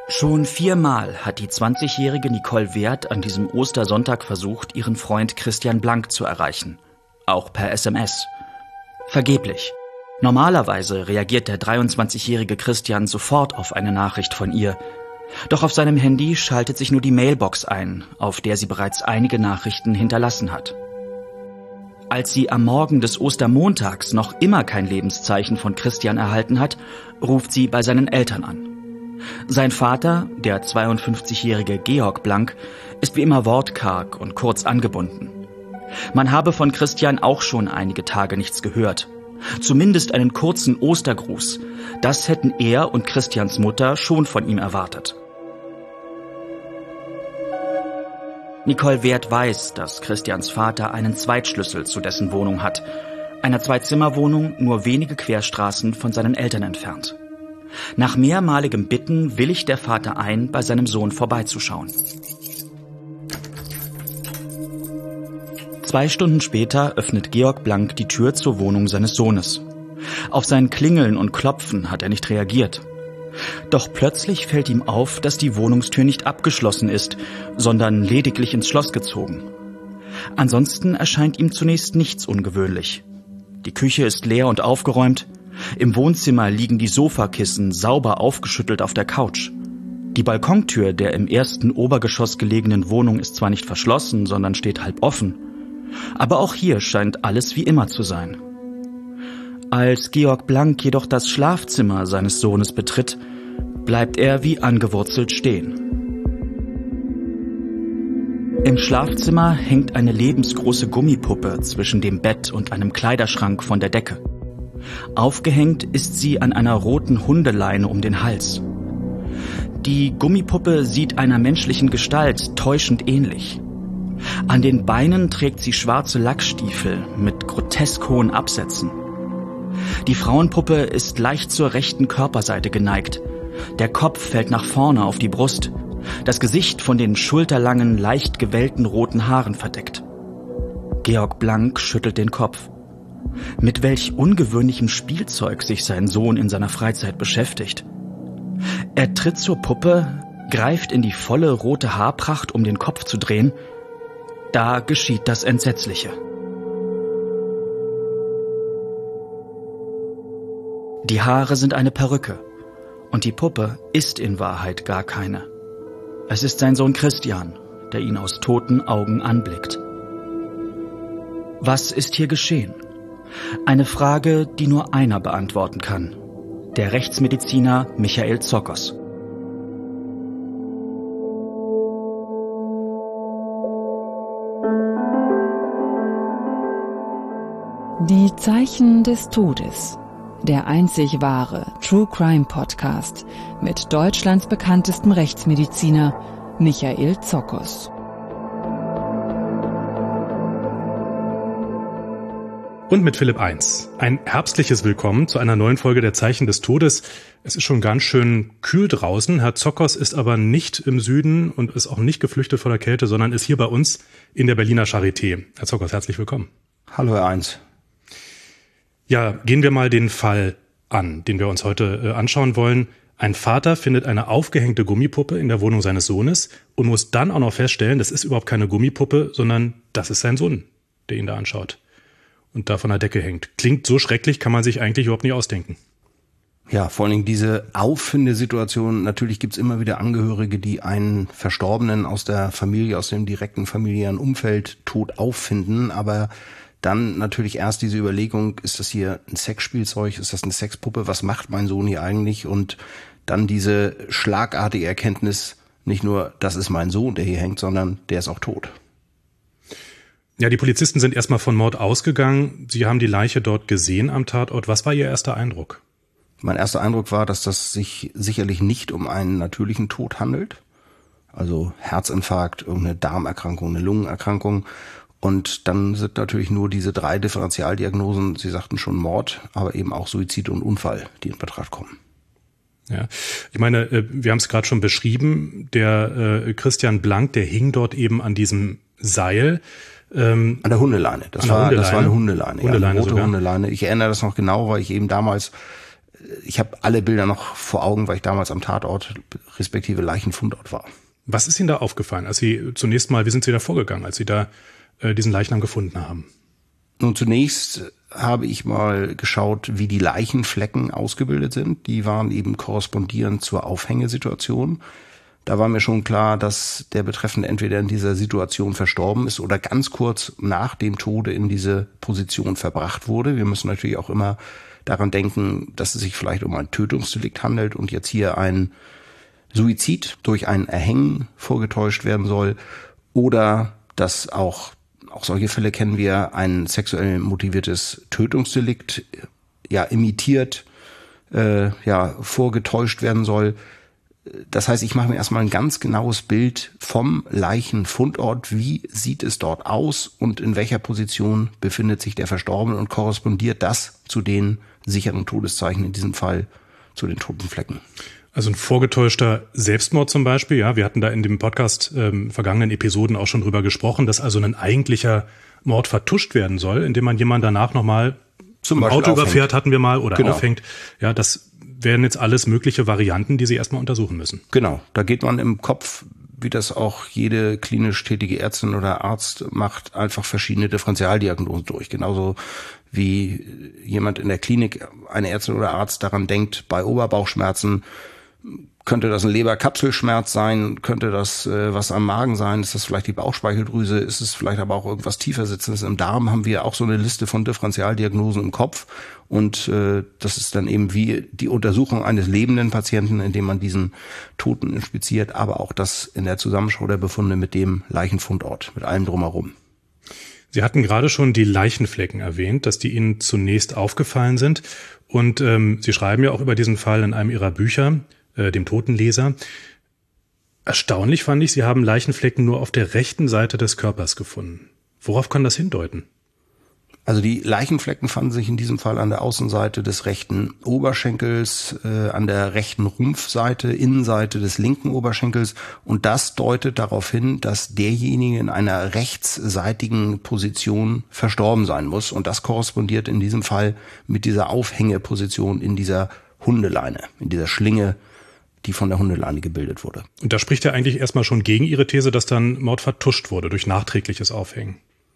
Schon 4-mal hat die 20-jährige Nicole Werth an diesem Ostersonntag versucht, ihren Freund Christian Blank zu erreichen. Auch per SMS. Vergeblich. Normalerweise reagiert der 23-jährige Christian sofort auf eine Nachricht von ihr. Doch auf seinem Handy schaltet sich nur die Mailbox ein, auf der sie bereits einige Nachrichten hinterlassen hat. Als sie am Morgen des Ostermontags noch immer kein Lebenszeichen von Christian erhalten hat, ruft sie bei seinen Eltern an. Sein Vater, der 52-jährige Georg Blank, ist wie immer wortkarg und kurz angebunden. Man habe von Christian auch schon einige Tage nichts gehört. Zumindest einen kurzen Ostergruß. Das hätten er und Christians Mutter schon von ihm erwartet. Nicole Werth weiß, dass Christians Vater einen Zweitschlüssel zu dessen Wohnung hat. Einer Zwei-Zimmer-Wohnung nur wenige Querstraßen von seinen Eltern entfernt. Nach mehrmaligem Bitten willigt der Vater ein, bei seinem Sohn vorbeizuschauen. 2 Stunden später öffnet Georg Blank die Tür zur Wohnung seines Sohnes. Auf sein Klingeln und Klopfen hat er nicht reagiert. Doch plötzlich fällt ihm auf, dass die Wohnungstür nicht abgeschlossen ist, sondern lediglich ins Schloss gezogen. Ansonsten erscheint ihm zunächst nichts ungewöhnlich. Die Küche ist leer und aufgeräumt. Im Wohnzimmer liegen die Sofakissen sauber aufgeschüttelt auf der Couch. Die Balkontür der im ersten Obergeschoss gelegenen Wohnung ist zwar nicht verschlossen, sondern steht halb offen. Aber auch hier scheint alles wie immer zu sein. Als Georg Blank jedoch das Schlafzimmer seines Sohnes betritt, bleibt er wie angewurzelt stehen. Im Schlafzimmer hängt eine lebensgroße Gummipuppe zwischen dem Bett und einem Kleiderschrank von der Decke. Aufgehängt ist sie an einer roten Hundeleine um den Hals. Die Gummipuppe sieht einer menschlichen Gestalt täuschend ähnlich. An den Beinen trägt sie schwarze Lackstiefel mit grotesk hohen Absätzen. Die Frauenpuppe ist leicht zur rechten Körperseite geneigt. Der Kopf fällt nach vorne auf die Brust. Das Gesicht von den schulterlangen, leicht gewellten roten Haaren verdeckt. Georg Blank schüttelt den Kopf. Mit welch ungewöhnlichem Spielzeug sich sein Sohn in seiner Freizeit beschäftigt. Er tritt zur Puppe, greift in die volle rote Haarpracht, um den Kopf zu drehen. Da geschieht das Entsetzliche. Die Haare sind eine Perücke und die Puppe ist in Wahrheit gar keine. Es ist sein Sohn Christian, der ihn aus toten Augen anblickt. Was ist hier geschehen? Eine Frage, die nur einer beantworten kann. Der Rechtsmediziner Michael Zokos. Die Zeichen des Todes. Der einzig wahre True Crime Podcast mit Deutschlands bekanntestem Rechtsmediziner Michael Zokos. Und mit Philipp 1. Ein herbstliches Willkommen zu einer neuen Folge der Zeichen des Todes. Es ist schon ganz schön kühl draußen. Herr Zokos ist aber nicht im Süden und ist auch nicht geflüchtet vor der Kälte, sondern ist hier bei uns in der Berliner Charité. Herr Zokos, herzlich willkommen. Hallo, Herr 1. Ja, gehen wir mal den Fall an, den wir uns heute anschauen wollen. Ein Vater findet eine aufgehängte Gummipuppe in der Wohnung seines Sohnes und muss dann auch noch feststellen, das ist überhaupt keine Gummipuppe, sondern das ist sein Sohn, der ihn da anschaut und da von der Decke hängt. Klingt so schrecklich, kann man sich eigentlich überhaupt nicht ausdenken. Ja, vor allen Dingen diese Auffindesituation. Natürlich gibt's immer wieder Angehörige, die einen Verstorbenen aus der Familie, aus dem direkten familiären Umfeld tot auffinden, aber dann natürlich erst diese Überlegung, ist das hier ein Sexspielzeug, ist das eine Sexpuppe, was macht mein Sohn hier eigentlich? Und dann diese schlagartige Erkenntnis, nicht nur, das ist mein Sohn, der hier hängt, sondern der ist auch tot. Ja, die Polizisten sind erstmal von Mord ausgegangen. Sie haben die Leiche dort gesehen am Tatort. Was war Ihr erster Eindruck? Mein erster Eindruck war, dass das sich sicherlich nicht um einen natürlichen Tod handelt. Also Herzinfarkt, irgendeine Darmerkrankung, eine Lungenerkrankung. Und dann sind natürlich nur diese 3 Differentialdiagnosen, Sie sagten schon Mord, aber eben auch Suizid und Unfall, die in Betracht kommen. Ja, ich meine, wir haben es gerade schon beschrieben, der Christian Blank, der hing dort eben an diesem Seil. An der Hundeleine. Das war eine Hundeleine. Hundeleine, ja, eine rote sogar. Hundeleine. Ich erinnere das noch genau, weil ich eben damals ich habe alle Bilder noch vor Augen, weil ich damals am Tatort respektive Leichenfundort war. Was ist Ihnen da aufgefallen, als Sie zunächst mal, wie sind Sie da vorgegangen, als Sie da diesen Leichnam gefunden haben? Nun, zunächst habe ich mal geschaut, wie die Leichenflecken ausgebildet sind. Die waren eben korrespondierend zur Aufhängesituation. Da war mir schon klar, dass der Betreffende entweder in dieser Situation verstorben ist oder ganz kurz nach dem Tode in diese Position verbracht wurde. Wir müssen natürlich auch immer daran denken, dass es sich vielleicht um ein Tötungsdelikt handelt und jetzt hier ein Suizid durch ein Erhängen vorgetäuscht werden soll oder dass auch solche Fälle kennen wir, ein sexuell motiviertes Tötungsdelikt imitiert, vorgetäuscht werden soll. Das heißt, ich mache mir erstmal ein ganz genaues Bild vom Leichenfundort. Wie sieht es dort aus und in welcher Position befindet sich der Verstorbene und korrespondiert das zu den sicheren Todeszeichen, in diesem Fall zu den toten Flecken. Also ein vorgetäuschter Selbstmord zum Beispiel, ja, wir hatten da in dem Podcast vergangenen Episoden auch schon drüber gesprochen, dass also ein eigentlicher Mord vertuscht werden soll, indem man jemanden danach nochmal zum Auto überfährt, hatten wir mal, oder aufhängt. Ja, das wären jetzt alles mögliche Varianten, die Sie erstmal untersuchen müssen. Genau, da geht man im Kopf, wie das auch jede klinisch tätige Ärztin oder Arzt macht, einfach verschiedene Differentialdiagnosen durch. Genauso wie jemand in der Klinik, eine Ärztin oder Arzt daran denkt, bei Oberbauchschmerzen, könnte das ein Leberkapselschmerz sein, könnte das was am Magen sein, ist das vielleicht die Bauchspeicheldrüse, ist es vielleicht aber auch irgendwas tiefer sitzendes im Darm, haben wir auch so eine Liste von Differentialdiagnosen im Kopf und das ist dann eben wie die Untersuchung eines lebenden Patienten, indem man diesen Toten inspiziert, aber auch das in der Zusammenschau der Befunde mit dem Leichenfundort, mit allem drumherum. Sie hatten gerade schon die Leichenflecken erwähnt, dass die Ihnen zunächst aufgefallen sind und Sie schreiben ja auch über diesen Fall in einem Ihrer Bücher, dem Totenleser. Erstaunlich fand ich, Sie haben Leichenflecken nur auf der rechten Seite des Körpers gefunden. Worauf kann das hindeuten? Also die Leichenflecken fanden sich in diesem Fall an der Außenseite des rechten Oberschenkels, an der rechten Rumpfseite, Innenseite des linken Oberschenkels und das deutet darauf hin, dass derjenige in einer rechtsseitigen Position verstorben sein muss und das korrespondiert in diesem Fall mit dieser Aufhängeposition in dieser Hundeleine, in dieser Schlinge, die von der Hundeleine gebildet wurde. Und da spricht ja eigentlich erstmal schon gegen Ihre These, dass dann Mord vertuscht wurde durch nachträgliches Aufhängen.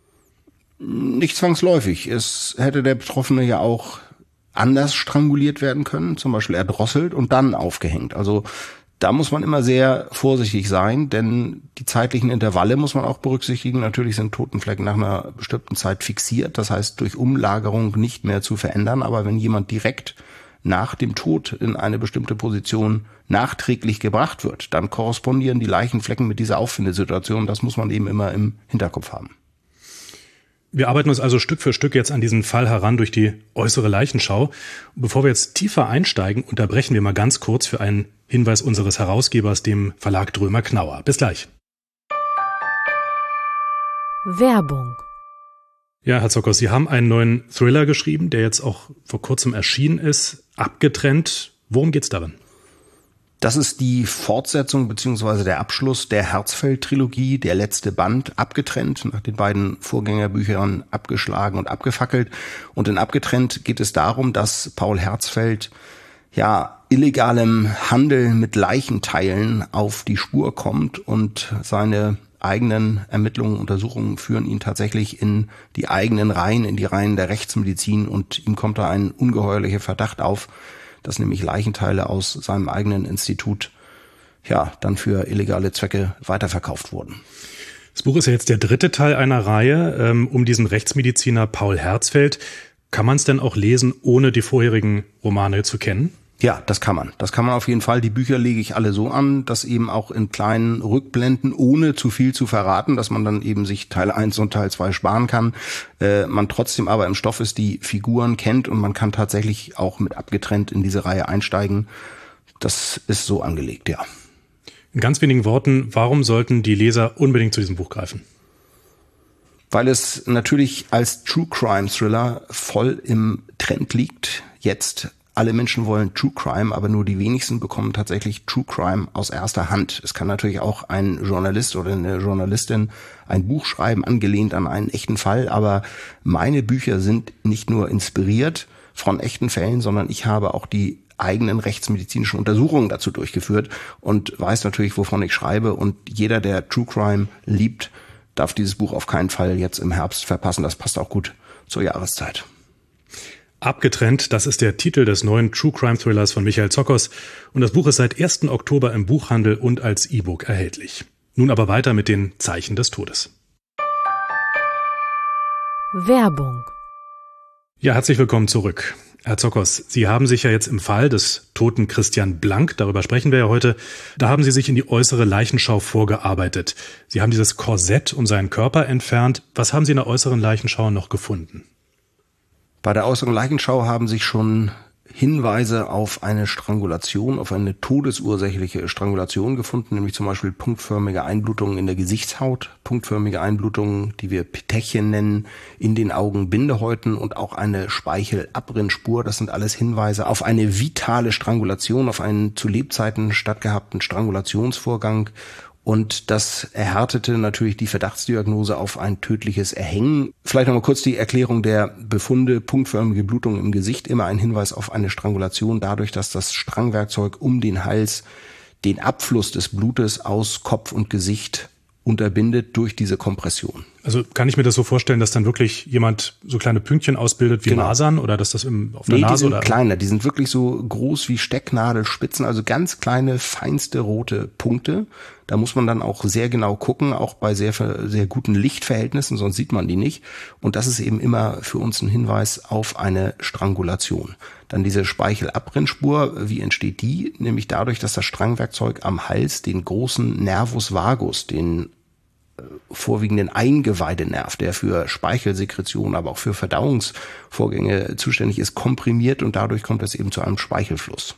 Nicht zwangsläufig. Es hätte der Betroffene ja auch anders stranguliert werden können, zum Beispiel erdrosselt und dann aufgehängt. Also da muss man immer sehr vorsichtig sein, denn die zeitlichen Intervalle muss man auch berücksichtigen. Natürlich sind Totenflecken nach einer bestimmten Zeit fixiert, das heißt durch Umlagerung nicht mehr zu verändern. Aber wenn jemand direkt nach dem Tod in eine bestimmte Position nachträglich gebracht wird, dann korrespondieren die Leichenflecken mit dieser Auffindesituation. Das muss man eben immer im Hinterkopf haben. Wir arbeiten uns also Stück für Stück jetzt an diesen Fall heran durch die äußere Leichenschau. Und bevor wir jetzt tiefer einsteigen, unterbrechen wir mal ganz kurz für einen Hinweis unseres Herausgebers, dem Verlag Drömer-Knauer. Bis gleich. Werbung. Ja, Herr Zockers, Sie haben einen neuen Thriller geschrieben, der jetzt auch vor kurzem erschienen ist, Abgetrennt. Worum geht's darin? Das ist die Fortsetzung bzw. der Abschluss der Herzfeld-Trilogie, der letzte Band, Abgetrennt, nach den beiden Vorgängerbüchern Abgeschlagen und Abgefackelt. Und in Abgetrennt geht es darum, dass Paul Herzfeld illegalem Handel mit Leichenteilen auf die Spur kommt und seine eigenen Ermittlungen, Untersuchungen führen ihn tatsächlich in die eigenen Reihen, in die Reihen der Rechtsmedizin und ihm kommt da ein ungeheuerlicher Verdacht auf, dass nämlich Leichenteile aus seinem eigenen Institut dann für illegale Zwecke weiterverkauft wurden. Das Buch ist ja jetzt der dritte Teil einer Reihe um diesen Rechtsmediziner Paul Herzfeld. Kann man es denn auch lesen, ohne die vorherigen Romane zu kennen? Ja, das kann man. Das kann man auf jeden Fall. Die Bücher lege ich alle so an, dass eben auch in kleinen Rückblenden, ohne zu viel zu verraten, dass man dann eben sich Teil 1 und Teil 2 sparen kann, man trotzdem aber im Stoff ist, die Figuren kennt und man kann tatsächlich auch mit Abgetrennt in diese Reihe einsteigen. Das ist so angelegt, ja. In ganz wenigen Worten, warum sollten die Leser unbedingt zu diesem Buch greifen? Weil es natürlich als True Crime Thriller voll im Trend liegt. Jetzt alle Menschen wollen True Crime, aber nur die wenigsten bekommen tatsächlich True Crime aus erster Hand. Es kann natürlich auch ein Journalist oder eine Journalistin ein Buch schreiben, angelehnt an einen echten Fall, aber meine Bücher sind nicht nur inspiriert von echten Fällen, sondern ich habe auch die eigenen rechtsmedizinischen Untersuchungen dazu durchgeführt und weiß natürlich, wovon ich schreibe. Und jeder, der True Crime liebt, darf dieses Buch auf keinen Fall jetzt im Herbst verpassen. Das passt auch gut zur Jahreszeit. Abgetrennt, das ist der Titel des neuen True Crime Thrillers von Michael Zokos. Und das Buch ist seit 1. Oktober im Buchhandel und als E-Book erhältlich. Nun aber weiter mit den Zeichen des Todes. Werbung. Ja, herzlich willkommen zurück. Herr Zokos, Sie haben sich ja jetzt im Fall des toten Christian Blank, darüber sprechen wir ja heute, da haben Sie sich in die äußere Leichenschau vorgearbeitet. Sie haben dieses Korsett um seinen Körper entfernt. Was haben Sie in der äußeren Leichenschau noch gefunden? Bei der äußeren Leichenschau haben sich schon Hinweise auf eine Strangulation, auf eine todesursächliche Strangulation gefunden, nämlich zum Beispiel punktförmige Einblutungen in der Gesichtshaut, punktförmige Einblutungen, die wir Petechien nennen, in den Augenbindehäuten und auch eine Speichelabrinnspur. Das sind alles Hinweise auf eine vitale Strangulation, auf einen zu Lebzeiten stattgehabten Strangulationsvorgang. Und das erhärtete natürlich die Verdachtsdiagnose auf ein tödliches Erhängen. Vielleicht noch mal kurz die Erklärung der Befunde. Punktförmige Blutung im Gesicht, immer ein Hinweis auf eine Strangulation, dadurch, dass das Strangwerkzeug um den Hals den Abfluss des Blutes aus Kopf und Gesicht unterbindet durch diese Kompression. Also kann ich mir das so vorstellen, dass dann wirklich jemand so kleine Pünktchen ausbildet wie Masern oder dass das auf der Nase? Die sind oder kleiner, die sind wirklich so groß wie Stecknadelspitzen, also ganz kleine, feinste rote Punkte. Da muss man dann auch sehr genau gucken, auch bei sehr, sehr guten Lichtverhältnissen, sonst sieht man die nicht. Und das ist eben immer für uns ein Hinweis auf eine Strangulation. Dann diese Speichelabrinnspur, wie entsteht die? Nämlich dadurch, dass das Strangwerkzeug am Hals den großen Nervus vagus, den vorwiegenden Eingeweidenerv, der für Speichelsekretion, aber auch für Verdauungsvorgänge zuständig ist, komprimiert und dadurch kommt es eben zu einem Speichelfluss.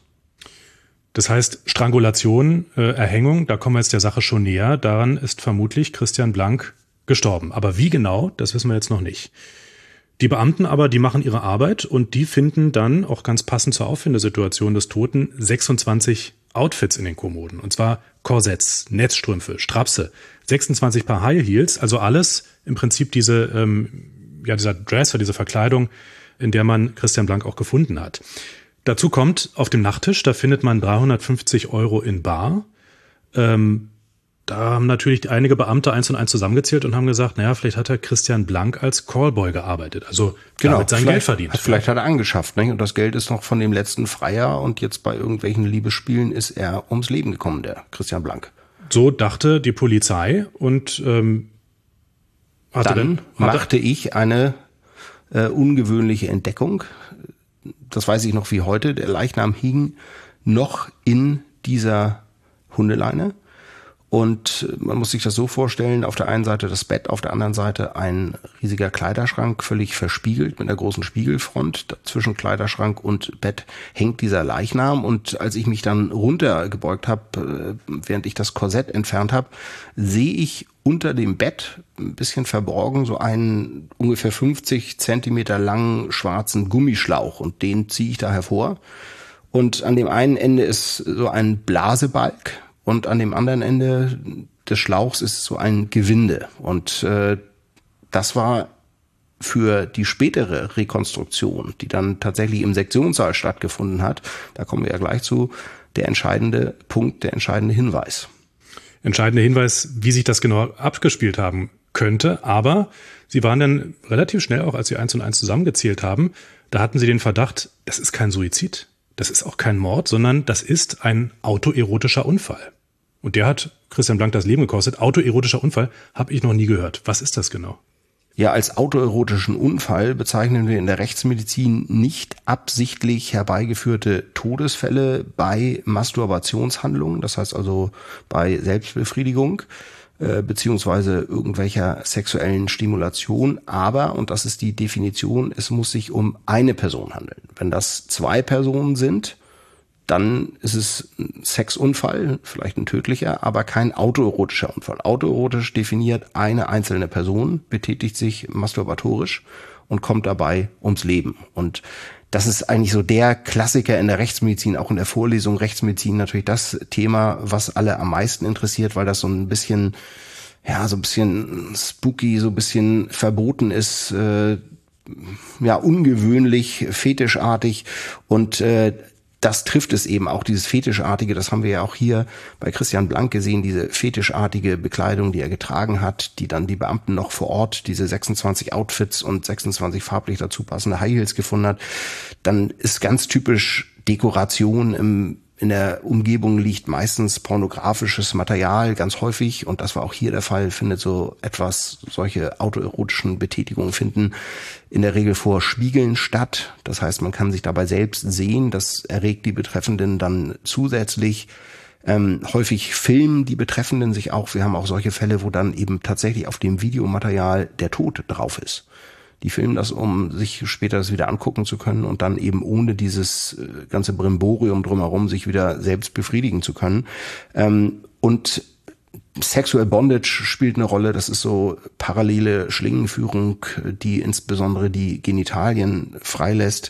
Das heißt, Strangulation, Erhängung, da kommen wir jetzt der Sache schon näher. Daran ist vermutlich Christian Blank gestorben. Aber wie genau, das wissen wir jetzt noch nicht. Die Beamten aber, die machen ihre Arbeit und die finden dann, auch ganz passend zur Auffindesituation des Toten, 26 Outfits in den Kommoden. Und zwar Korsetts, Netzstrümpfe, Strapse, 26 Paar High Heels, also alles im Prinzip dieser Dress oder diese Verkleidung, in der man Christian Blank auch gefunden hat. Dazu kommt, auf dem Nachttisch, da findet man 350 € in bar. Da haben natürlich einige Beamte eins und eins zusammengezählt und haben gesagt, naja, vielleicht hat der Christian Blank als Callboy gearbeitet, also damit sein Geld verdient. Vielleicht hat er angeschafft, nicht? Und das Geld ist noch von dem letzten Freier und jetzt bei irgendwelchen Liebesspielen ist er ums Leben gekommen, der Christian Blank. So dachte die Polizei und machte ich eine ungewöhnliche Entdeckung. Das weiß ich noch wie heute. Der Leichnam hing noch in dieser Hundeleine. Und man muss sich das so vorstellen, auf der einen Seite das Bett, auf der anderen Seite ein riesiger Kleiderschrank, völlig verspiegelt mit einer großen Spiegelfront. Zwischen Kleiderschrank und Bett hängt dieser Leichnam. Und als ich mich dann runtergebeugt habe, während ich das Korsett entfernt habe, sehe ich unter dem Bett, ein bisschen verborgen, so einen ungefähr 50 Zentimeter langen schwarzen Gummischlauch. Und den ziehe ich da hervor. Und an dem einen Ende ist so ein Blasebalg. Und an dem anderen Ende des Schlauchs ist so ein Gewinde. Und das war für die spätere Rekonstruktion, die dann tatsächlich im Sektionssaal stattgefunden hat, da kommen wir ja gleich zu, der entscheidende Punkt, der entscheidende Hinweis. Entscheidender Hinweis, wie sich das genau abgespielt haben könnte. Aber Sie waren dann relativ schnell, auch als Sie 1 und 1 zusammengezählt haben, da hatten Sie den Verdacht, das ist kein Suizid. Das ist auch kein Mord, sondern das ist ein autoerotischer Unfall. Und der hat Christian Blank das Leben gekostet. Autoerotischer Unfall habe ich noch nie gehört. Was ist das genau? Ja, als autoerotischen Unfall bezeichnen wir in der Rechtsmedizin nicht absichtlich herbeigeführte Todesfälle bei Masturbationshandlungen, das heißt also bei Selbstbefriedigung beziehungsweise irgendwelcher sexuellen Stimulation. Aber, und das ist die Definition, es muss sich um eine Person handeln. Wenn das 2 Personen sind, dann ist es ein Sexunfall, vielleicht ein tödlicher, aber kein autoerotischer Unfall. Autoerotisch definiert eine einzelne Person, betätigt sich masturbatorisch und kommt dabei ums Leben. Und das ist eigentlich so der Klassiker in der Rechtsmedizin, auch in der Vorlesung Rechtsmedizin natürlich das Thema, was alle am meisten interessiert, weil das so ein bisschen spooky, so ein bisschen verboten ist, ungewöhnlich, fetischartig und das trifft es eben auch, dieses Fetischartige, das haben wir ja auch hier bei Christian Blank gesehen, diese fetischartige Bekleidung, die er getragen hat, die dann die Beamten noch vor Ort, diese 26 Outfits und 26 farblich dazu passende High Heels gefunden hat. Dann ist ganz typisch Dekoration in der Umgebung liegt meistens pornografisches Material, ganz häufig, und das war auch hier der Fall, findet solche autoerotischen Betätigungen finden in der Regel vor Spiegeln statt. Das heißt, man kann sich dabei selbst sehen, das erregt die Betreffenden dann zusätzlich. Häufig filmen die Betreffenden sich auch. Wir haben auch solche Fälle, wo dann eben tatsächlich auf dem Videomaterial der Tod drauf ist. Die filmen das, um sich später das wieder angucken zu können und dann eben ohne dieses ganze Brimborium drumherum sich wieder selbst befriedigen zu können. Und Sexual Bondage spielt eine Rolle. Das ist so parallele Schlingenführung, die insbesondere die Genitalien freilässt.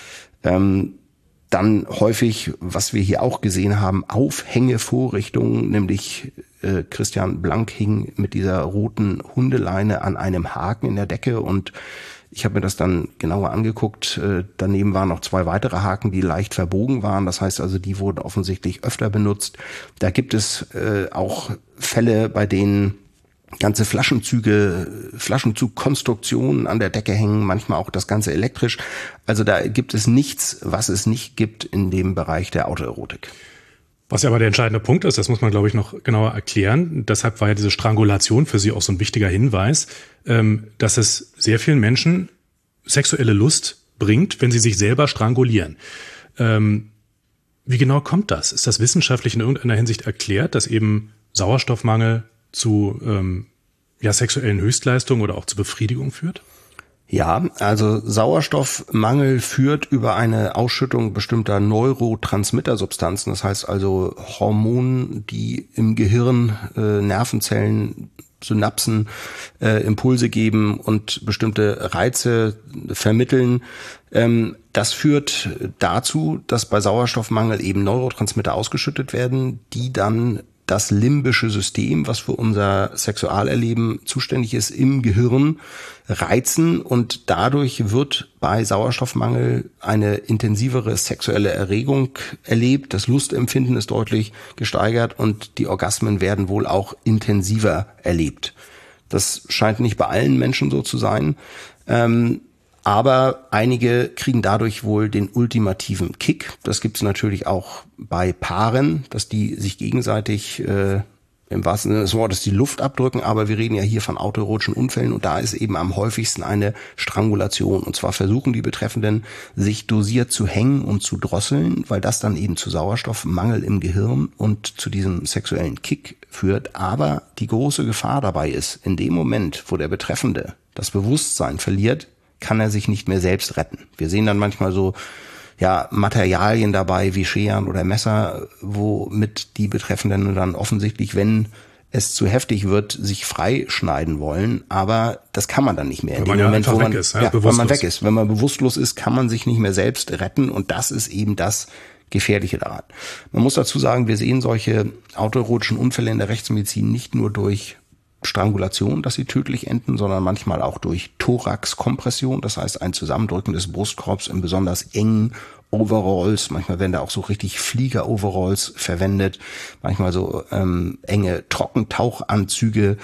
Dann häufig, was wir hier auch gesehen haben, Aufhängevorrichtungen, nämlich Christian Blank hing mit dieser roten Hundeleine an einem Haken in der Decke und ich habe mir das dann genauer angeguckt. Daneben waren noch 2 weitere Haken, die leicht verbogen waren. Das heißt also, die wurden offensichtlich öfter benutzt. Da gibt es auch Fälle, bei denen ganze Flaschenzugkonstruktionen an der Decke hängen, manchmal auch das Ganze elektrisch. Also da gibt es nichts, was es nicht gibt in dem Bereich der Autoerotik. Was ja aber der entscheidende Punkt ist, das muss man, glaube ich, noch genauer erklären. Deshalb war ja diese Strangulation für Sie auch so ein wichtiger Hinweis, dass es sehr vielen Menschen sexuelle Lust bringt, wenn sie sich selber strangulieren. Wie genau kommt das? Ist das wissenschaftlich in irgendeiner Hinsicht erklärt, dass eben Sauerstoffmangel zu sexuellen Höchstleistungen oder auch zur Befriedigung führt? Ja, also Sauerstoffmangel führt über eine Ausschüttung bestimmter Neurotransmittersubstanzen, das heißt also Hormonen, die im Gehirn Nervenzellen, Synapsen Impulse geben und bestimmte Reize vermitteln. Das führt dazu, dass bei Sauerstoffmangel eben Neurotransmitter ausgeschüttet werden, die dann das limbische System, was für unser Sexualerleben zuständig ist, im Gehirn reizen und dadurch wird bei Sauerstoffmangel eine intensivere sexuelle Erregung erlebt. Das Lustempfinden ist deutlich gesteigert und die Orgasmen werden wohl auch intensiver erlebt. Das scheint nicht bei allen Menschen so zu sein. Aber einige kriegen dadurch wohl den ultimativen Kick. Das gibt es natürlich auch bei Paaren, dass die sich gegenseitig im wahrsten Sinne des Wortes die Luft abdrücken. Aber wir reden ja hier von autoerotischen Unfällen und da ist eben am häufigsten eine Strangulation. Und zwar versuchen die Betreffenden, sich dosiert zu hängen und zu drosseln, weil das dann eben zu Sauerstoffmangel im Gehirn und zu diesem sexuellen Kick führt. Aber die große Gefahr dabei ist, in dem Moment, wo der Betreffende das Bewusstsein verliert, kann er sich nicht mehr selbst retten. Wir sehen dann manchmal so Materialien dabei wie Scheren oder Messer, womit die Betreffenden dann offensichtlich, wenn es zu heftig wird, sich freischneiden wollen. Aber das kann man dann nicht mehr. In dem Moment, wo man weg ist. Wenn man weg ist. Wenn man bewusstlos ist, kann man sich nicht mehr selbst retten. Und das ist eben das Gefährliche daran. Man muss dazu sagen, wir sehen solche autoerotischen Unfälle in der Rechtsmedizin nicht nur durch Strangulation, dass sie tödlich enden, sondern manchmal auch durch Thoraxkompression, das heißt ein Zusammendrücken des Brustkorbs in besonders engen Overalls, manchmal werden da auch so richtig Flieger-Overalls verwendet, manchmal so enge Trockentauchanzüge.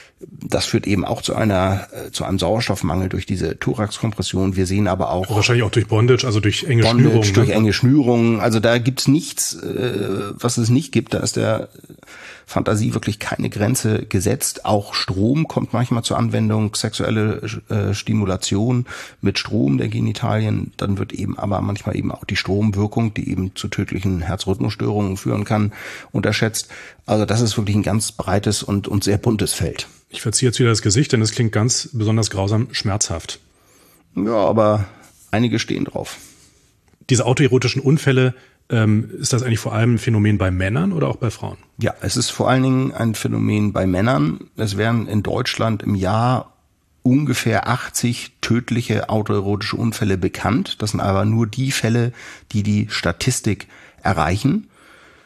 Das führt eben auch zu einem Sauerstoffmangel durch diese Thoraxkompression. Wir sehen aber auch wahrscheinlich auch durch Bondage, also durch enge Schnürungen. Durch enge Schnürungen. Also da gibt's nichts, was es nicht gibt. Da ist der Fantasie wirklich keine Grenze gesetzt. Auch Strom kommt manchmal zur Anwendung, sexuelle Stimulation mit Strom der Genitalien. Dann wird eben aber manchmal eben auch die Stromwirkung, die eben zu tödlichen Herzrhythmusstörungen führen kann, unterschätzt. Also das ist wirklich ein ganz breites und sehr buntes Feld. Ich verziehe jetzt wieder das Gesicht, denn es klingt ganz besonders grausam schmerzhaft. Ja, aber einige stehen drauf. Diese autoerotischen Unfälle, ist das eigentlich vor allem ein Phänomen bei Männern oder auch bei Frauen? Ja, es ist vor allen Dingen ein Phänomen bei Männern. Es werden in Deutschland im Jahr ungefähr 80 tödliche autoerotische Unfälle bekannt. Das sind aber nur die Fälle, die die Statistik erreichen.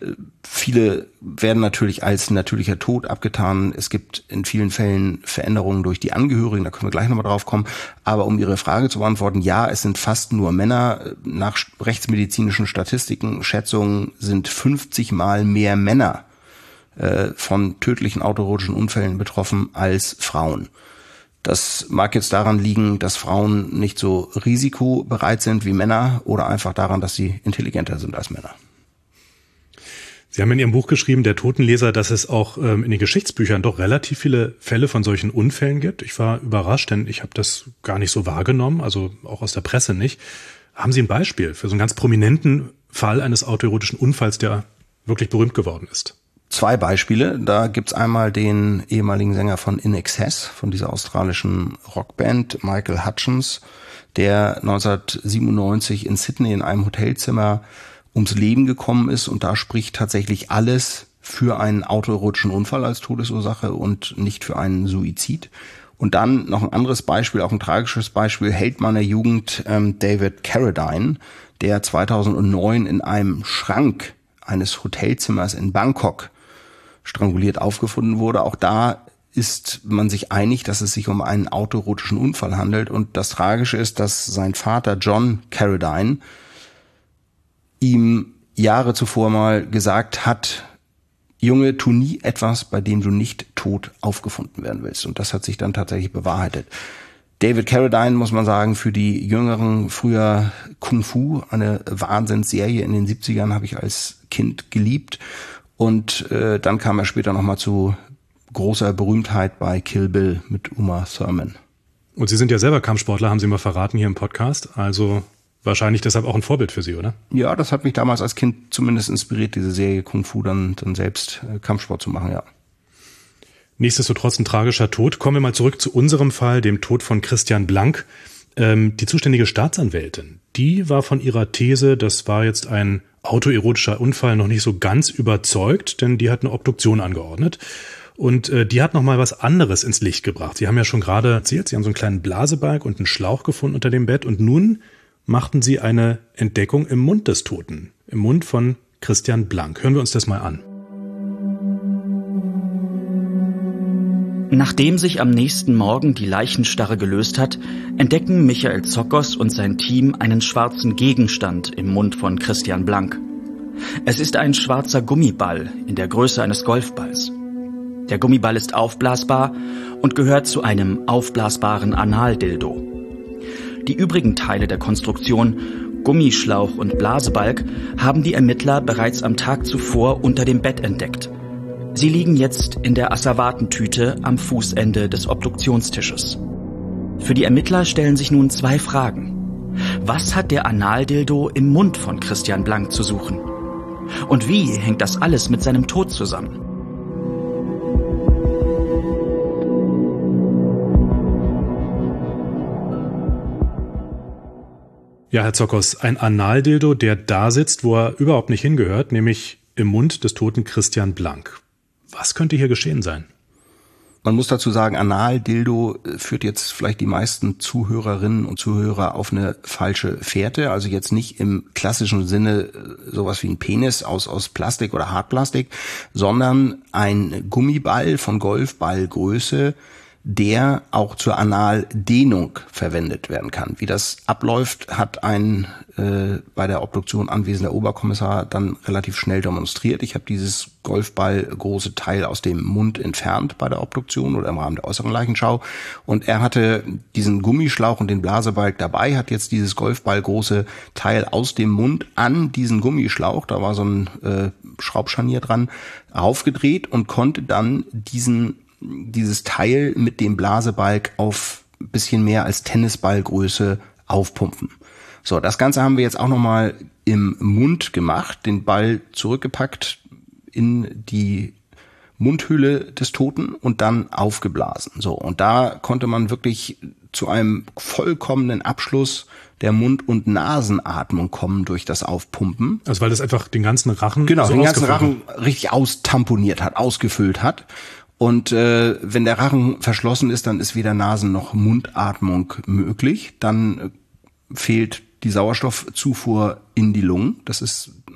Viele werden natürlich als natürlicher Tod abgetan. Es gibt in vielen Fällen Veränderungen durch die Angehörigen, da können wir gleich nochmal drauf kommen. Aber um Ihre Frage zu beantworten, ja, es sind fast nur Männer. Nach rechtsmedizinischen Statistiken, Schätzungen sind 50 Mal mehr Männer von tödlichen autoerotischen Unfällen betroffen als Frauen. Das mag jetzt daran liegen, dass Frauen nicht so risikobereit sind wie Männer oder einfach daran, dass sie intelligenter sind als Männer. Sie haben in Ihrem Buch geschrieben, der Totenleser, dass es auch in den Geschichtsbüchern doch relativ viele Fälle von solchen Unfällen gibt. Ich war überrascht, denn ich habe das gar nicht so wahrgenommen, also auch aus der Presse nicht. Haben Sie ein Beispiel für so einen ganz prominenten Fall eines autoerotischen Unfalls, der wirklich berühmt geworden ist? 2 Beispiele. Da gibt's einmal den ehemaligen Sänger von In Excess, von dieser australischen Rockband, Michael Hutchence, der 1997 in Sydney in einem Hotelzimmer ums Leben gekommen ist, und da spricht tatsächlich alles für einen autoerotischen Unfall als Todesursache und nicht für einen Suizid. Und dann noch ein anderes Beispiel, auch ein tragisches Beispiel, Held meiner Jugend, David Carradine, der 2009 in einem Schrank eines Hotelzimmers in Bangkok stranguliert aufgefunden wurde. Auch da ist man sich einig, dass es sich um einen autoerotischen Unfall handelt. Und das Tragische ist, dass sein Vater John Carradine ihm Jahre zuvor mal gesagt hat: Junge, tu nie etwas, bei dem du nicht tot aufgefunden werden willst. Und das hat sich dann tatsächlich bewahrheitet. David Carradine, muss man sagen, für die Jüngeren früher Kung Fu, eine Wahnsinnsserie in den 70ern, habe ich als Kind geliebt. Und dann kam er später nochmal zu großer Berühmtheit bei Kill Bill mit Uma Thurman. Und Sie sind ja selber Kampfsportler, haben Sie mal verraten hier im Podcast. Also wahrscheinlich deshalb auch ein Vorbild für Sie, oder? Ja, das hat mich damals als Kind zumindest inspiriert, diese Serie Kung Fu dann selbst Kampfsport zu machen, ja. Nichtsdestotrotz ein tragischer Tod. Kommen wir mal zurück zu unserem Fall, dem Tod von Christian Blank. Die zuständige Staatsanwältin, die war von ihrer These, das war jetzt ein autoerotischer Unfall, noch nicht so ganz überzeugt, denn die hat eine Obduktion angeordnet. Und die hat noch mal was anderes ins Licht gebracht. Sie haben ja schon gerade erzählt, Sie haben so einen kleinen Blasebalg und einen Schlauch gefunden unter dem Bett. Und nun machten Sie eine Entdeckung im Mund des Toten, im Mund von Christian Blank. Hören wir uns das mal an. Nachdem sich am nächsten Morgen die Leichenstarre gelöst hat, entdecken Michael Zokos und sein Team einen schwarzen Gegenstand im Mund von Christian Blank. Es ist ein schwarzer Gummiball in der Größe eines Golfballs. Der Gummiball ist aufblasbar und gehört zu einem aufblasbaren Analdildo. Die übrigen Teile der Konstruktion, Gummischlauch und Blasebalg, haben die Ermittler bereits am Tag zuvor unter dem Bett entdeckt. Sie liegen jetzt in der Asservatentüte am Fußende des Obduktionstisches. Für die Ermittler stellen sich nun 2 Fragen. Was hat der Analdildo im Mund von Christian Blank zu suchen? Und wie hängt das alles mit seinem Tod zusammen? Ja, Herr Zokos, ein Analdildo, der da sitzt, wo er überhaupt nicht hingehört, nämlich im Mund des toten Christian Blank. Was könnte hier geschehen sein? Man muss dazu sagen, Analdildo führt jetzt vielleicht die meisten Zuhörerinnen und Zuhörer auf eine falsche Fährte. Also jetzt nicht im klassischen Sinne sowas wie ein Penis aus Plastik oder Hartplastik, sondern ein Gummiball von Golfballgröße, der auch zur Analdehnung verwendet werden kann. Wie das abläuft, hat ein bei der Obduktion anwesender Oberkommissar dann relativ schnell demonstriert. Ich habe dieses Golfball-große Teil aus dem Mund entfernt bei der Obduktion oder im Rahmen der äußeren Leichenschau. Und er hatte diesen Gummischlauch und den Blasebalg dabei, hat jetzt dieses Golfball-große Teil aus dem Mund an diesen Gummischlauch, da war so ein Schraubscharnier dran, aufgedreht und konnte dann dieses Teil mit dem Blasebalg auf ein bisschen mehr als Tennisballgröße aufpumpen. So, das Ganze haben wir jetzt auch nochmal im Mund gemacht, den Ball zurückgepackt in die Mundhöhle des Toten und dann aufgeblasen. So, und da konnte man wirklich zu einem vollkommenen Abschluss der Mund- und Nasenatmung kommen durch das Aufpumpen. Also weil das einfach den ganzen Rachen den ganzen Rachen richtig austamponiert hat, ausgefüllt hat. Und wenn der Rachen verschlossen ist, dann ist weder Nasen- noch Mundatmung möglich. Dann fehlt die Sauerstoffzufuhr in die Lungen. Das ist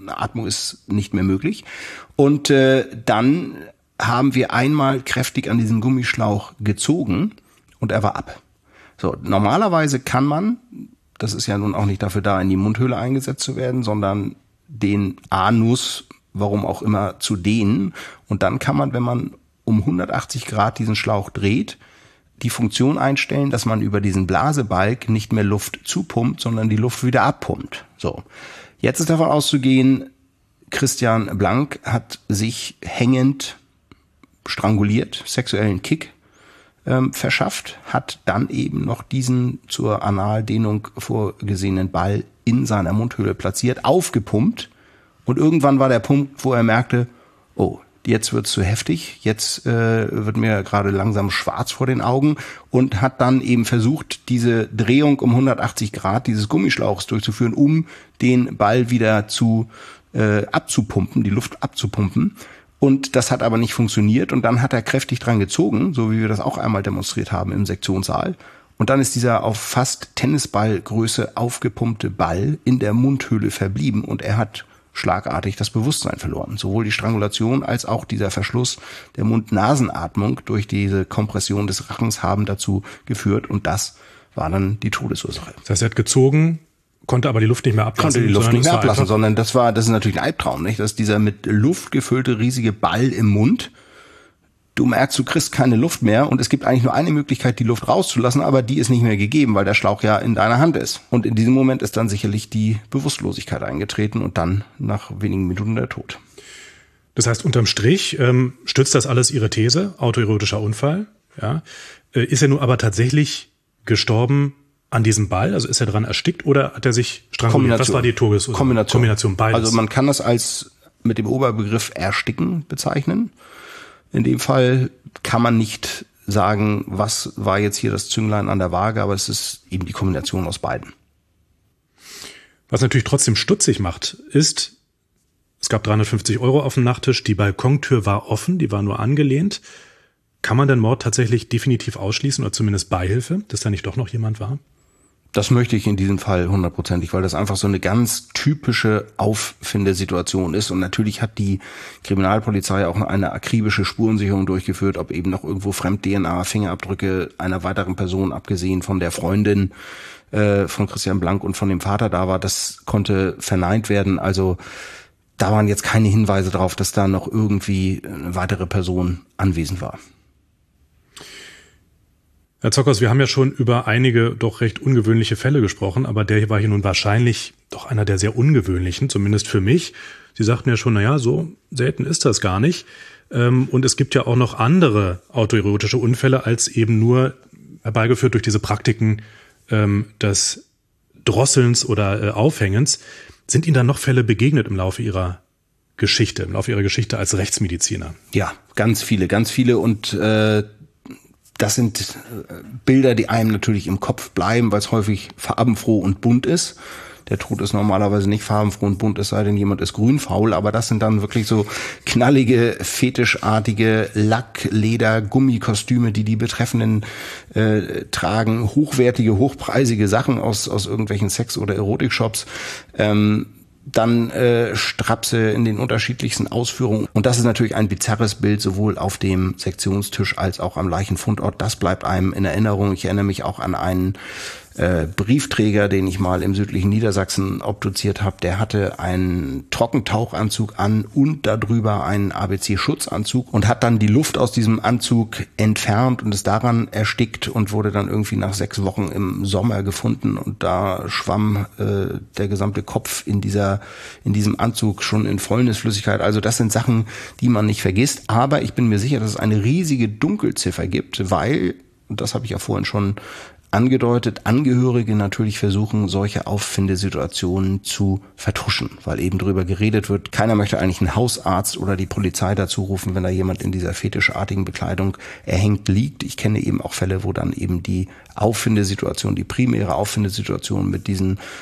Atmung ist nicht mehr möglich. Und dann haben wir einmal kräftig an diesem Gummischlauch gezogen und er war ab. So, normalerweise kann man, das ist ja nun auch nicht dafür da, in die Mundhöhle eingesetzt zu werden, sondern den Anus, warum auch immer, zu dehnen. Und dann kann man, wenn man um 180 Grad diesen Schlauch dreht, die Funktion einstellen, dass man über diesen Blasebalg nicht mehr Luft zupumpt, sondern die Luft wieder abpumpt. So, jetzt ist davon auszugehen, Christian Blank hat sich hängend stranguliert, sexuellen Kick verschafft, hat dann eben noch diesen zur Analdehnung vorgesehenen Ball in seiner Mundhöhle platziert, aufgepumpt und irgendwann war der Punkt, wo er merkte, oh, jetzt wird's zu heftig, jetzt wird mir gerade langsam schwarz vor den Augen und hat dann eben versucht, diese Drehung um 180 Grad dieses Gummischlauchs durchzuführen, um den Ball wieder abzupumpen, die Luft abzupumpen. Und das hat aber nicht funktioniert und dann hat er kräftig dran gezogen, so wie wir das auch einmal demonstriert haben im Sektionssaal. Und dann ist dieser auf fast Tennisballgröße aufgepumpte Ball in der Mundhöhle verblieben und er hat schlagartig das Bewusstsein verloren. Sowohl die Strangulation als auch dieser Verschluss der Mund-Nasen-Atmung durch diese Kompression des Rachens haben dazu geführt und das war dann die Todesursache. Das heißt, er hat gezogen, konnte aber die Luft nicht mehr ablassen. Sondern das ist natürlich ein Albtraum, nicht? Dass dieser mit Luft gefüllte riesige Ball im Mund, du merkst, du kriegst keine Luft mehr und es gibt eigentlich nur eine Möglichkeit, die Luft rauszulassen, aber die ist nicht mehr gegeben, weil der Schlauch ja in deiner Hand ist. Und in diesem Moment ist dann sicherlich die Bewusstlosigkeit eingetreten und dann nach wenigen Minuten der Tod. Das heißt, unterm Strich stützt das alles Ihre These, autoerotischer Unfall. Ja. Ist er nun aber tatsächlich gestorben an diesem Ball? Also ist er daran erstickt oder hat er sich stranguliert? Was war die Todesursache? Kombination, beides. Also man kann das als mit dem Oberbegriff Ersticken bezeichnen. In dem Fall kann man nicht sagen, was war jetzt hier das Zünglein an der Waage, aber es ist eben die Kombination aus beiden. Was natürlich trotzdem stutzig macht, ist, es gab 350 € auf dem Nachttisch, die Balkontür war offen, die war nur angelehnt. Kann man den Mord tatsächlich definitiv ausschließen oder zumindest Beihilfe, dass da nicht doch noch jemand war? Das möchte ich in diesem Fall 100%, weil das einfach so eine ganz typische Auffindesituation ist. Und natürlich hat die Kriminalpolizei auch eine akribische Spurensicherung durchgeführt, ob eben noch irgendwo Fremd-DNA, Fingerabdrücke einer weiteren Person, abgesehen von der Freundin von Christian Blank und von dem Vater da war. Das konnte verneint werden. Also da waren jetzt keine Hinweise darauf, dass da noch irgendwie eine weitere Person anwesend war. Herr Zockers, wir haben ja schon über einige doch recht ungewöhnliche Fälle gesprochen, aber der hier war hier nun wahrscheinlich doch einer der sehr ungewöhnlichen, zumindest für mich. Sie sagten ja schon, naja, so selten ist das gar nicht. Und es gibt ja auch noch andere autoerotische Unfälle als eben nur herbeigeführt durch diese Praktiken des Drosselns oder Aufhängens. Sind Ihnen da noch Fälle begegnet im Laufe Ihrer Geschichte als Rechtsmediziner? Ja, ganz viele und das sind Bilder, die einem natürlich im Kopf bleiben, weil es häufig farbenfroh und bunt ist. Der Tod ist normalerweise nicht farbenfroh und bunt, es sei denn, jemand ist grünfaul. Aber das sind dann wirklich so knallige, fetischartige Lack-, Leder-, Gummikostüme, die Betreffenden tragen. Hochwertige, hochpreisige Sachen aus irgendwelchen Sex- oder Erotikshops. Dann Strapse in den unterschiedlichsten Ausführungen. Und das ist natürlich ein bizarres Bild, sowohl auf dem Sektionstisch als auch am Leichenfundort. Das bleibt einem in Erinnerung. Ich erinnere mich auch an einen Briefträger, den ich mal im südlichen Niedersachsen obduziert habe. Der hatte einen Trockentauchanzug an und darüber einen ABC-Schutzanzug und hat dann die Luft aus diesem Anzug entfernt und ist daran erstickt und wurde dann irgendwie nach 6 Wochen im Sommer gefunden. Und da schwamm der gesamte Kopf in diesem Anzug schon in Fäulnisflüssigkeit. Also das sind Sachen, die man nicht vergisst. Aber ich bin mir sicher, dass es eine riesige Dunkelziffer gibt, weil, und das habe ich ja vorhin schon angedeutet, Angehörige natürlich versuchen, solche Auffindesituationen zu vertuschen, weil eben darüber geredet wird. Keiner möchte eigentlich einen Hausarzt oder die Polizei dazu rufen, wenn da jemand in dieser fetischartigen Bekleidung erhängt liegt. Ich kenne eben auch Fälle, wo dann eben die Auffindesituation, die primäre Auffindesituation mit diesen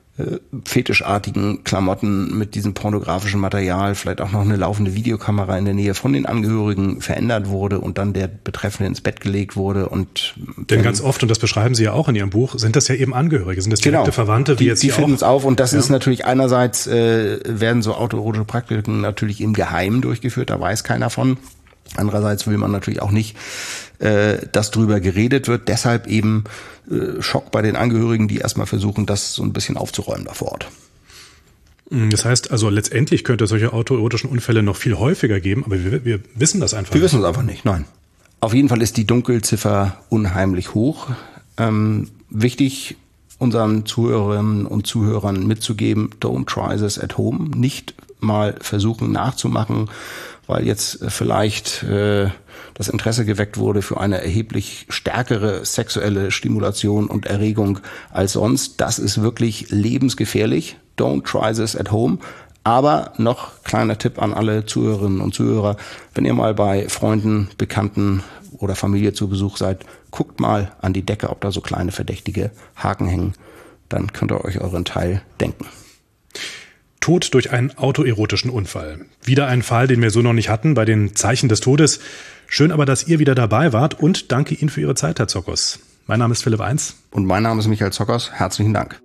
fetischartigen Klamotten mit diesem pornografischen Material, vielleicht auch noch eine laufende Videokamera in der Nähe von den Angehörigen verändert wurde und dann der Betreffende ins Bett gelegt wurde. Und denn ganz oft, und das beschreiben Sie ja auch in Ihrem Buch, sind das ja eben Angehörige, sind das direkte Verwandte, wie jetzt die hier finden auch. es auf und das ist natürlich einerseits, werden so autoerotische Praktiken natürlich im Geheimen durchgeführt, da weiß keiner von. Andererseits will man natürlich auch nicht, dass drüber geredet wird. Deshalb eben Schock bei den Angehörigen, die erstmal versuchen, das so ein bisschen aufzuräumen da vor Ort. Das heißt also, letztendlich könnte es solche autoerotischen Unfälle noch viel häufiger geben, aber wir wissen das einfach nicht. Wir wissen es einfach nicht, nein. Auf jeden Fall ist die Dunkelziffer unheimlich hoch. Wichtig, unseren Zuhörerinnen und Zuhörern mitzugeben, don't try this at home. Nicht mal versuchen nachzumachen, weil jetzt vielleicht das Interesse geweckt wurde für eine erheblich stärkere sexuelle Stimulation und Erregung als sonst. Das ist wirklich lebensgefährlich. Don't try this at home. Aber noch kleiner Tipp an alle Zuhörerinnen und Zuhörer, wenn ihr mal bei Freunden, Bekannten oder Familie zu Besuch seid, guckt mal an die Decke, ob da so kleine verdächtige Haken hängen. Dann könnt ihr euch euren Teil denken. Tod durch einen autoerotischen Unfall. Wieder ein Fall, den wir so noch nicht hatten bei den Zeichen des Todes. Schön aber, dass ihr wieder dabei wart und danke Ihnen für Ihre Zeit, Herr Zockers. Mein Name ist Philipp Eins. Und mein Name ist Michael Zockers. Herzlichen Dank.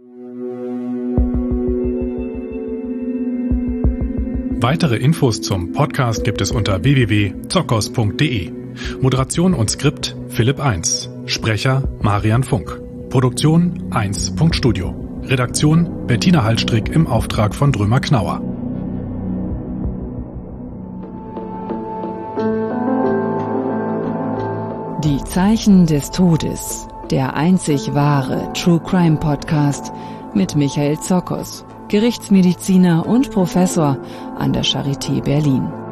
Weitere Infos zum Podcast gibt es unter www.zockers.de. Moderation und Skript Philipp Eins. Sprecher Marian Funk. Produktion 1.studio. Redaktion Bettina Hallstrick im Auftrag von Drömer Knauer. Die Zeichen des Todes, der einzig wahre True Crime Podcast mit Michael Zockers, Gerichtsmediziner und Professor an der Charité Berlin.